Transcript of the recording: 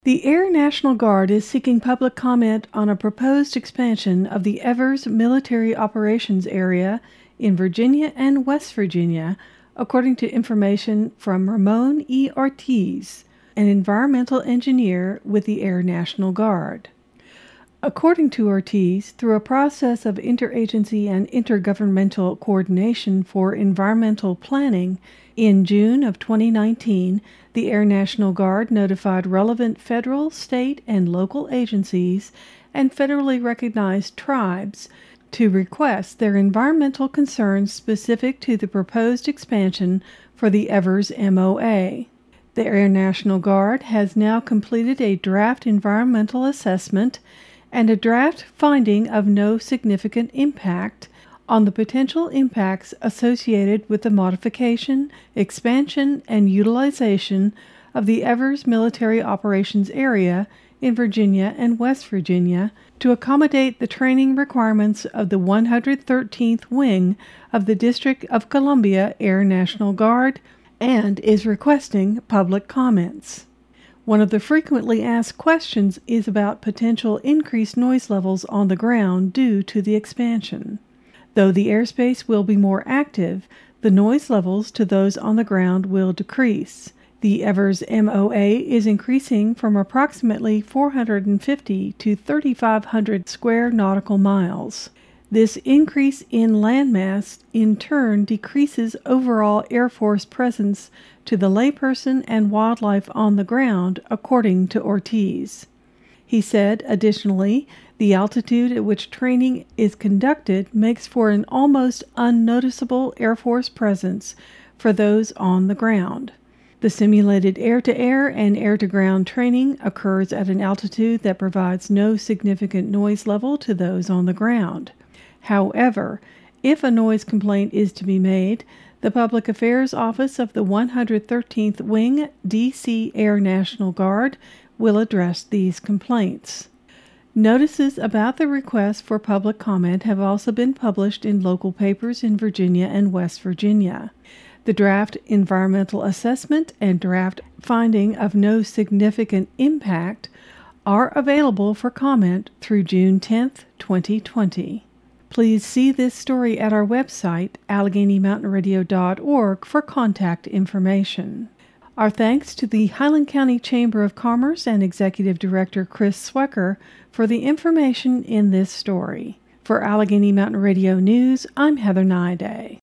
The Air National Guard is seeking public comment on a proposed expansion of the Evers Military Operations Area in Virginia and West Virginia, according to information from Ramon E. Ortiz, an environmental engineer with the Air National Guard. According to Ortiz, through a process of interagency and intergovernmental coordination for environmental planning, in June of 2019, the Air National Guard notified relevant federal, state, and local agencies and federally recognized tribes to request their environmental concerns specific to the proposed expansion for the Evers MOA. The Air National Guard has now completed a draft environmental assessment and a draft finding of no significant impact on the potential impacts associated with the modification, expansion, and utilization of the Evers Military Operations Area in Virginia and West Virginia to accommodate the training requirements of the 113th Wing of the District of Columbia Air National Guard, and is requesting public comments. One of the frequently asked questions is about potential increased noise levels on the ground due to the expansion. Though the airspace will be more active, the noise levels to those on the ground will decrease. The Evers MOA is increasing from approximately 450 to 3,500 square nautical miles. This increase in landmass in turn decreases overall Air Force presence to the layperson and wildlife on the ground, according to Ortiz. He said, additionally, the altitude at which training is conducted makes for an almost unnoticeable Air Force presence for those on the ground. The simulated air-to-air and air-to-ground training occurs at an altitude that provides no significant noise level to those on the ground. However, if a noise complaint is to be made, the Public Affairs Office of the 113th Wing, D.C. Air National Guard will address these complaints. Notices about the request for public comment have also been published in local papers in Virginia and West Virginia. The draft environmental assessment and draft finding of no significant impact are available for comment through June 10, 2020. Please see this story at our website, AlleghenyMountainRadio.org, for contact information. Our thanks to the Highland County Chamber of Commerce and Executive Director Chris Swecker for the information in this story. For Allegheny Mountain Radio News, I'm Heather Naiday.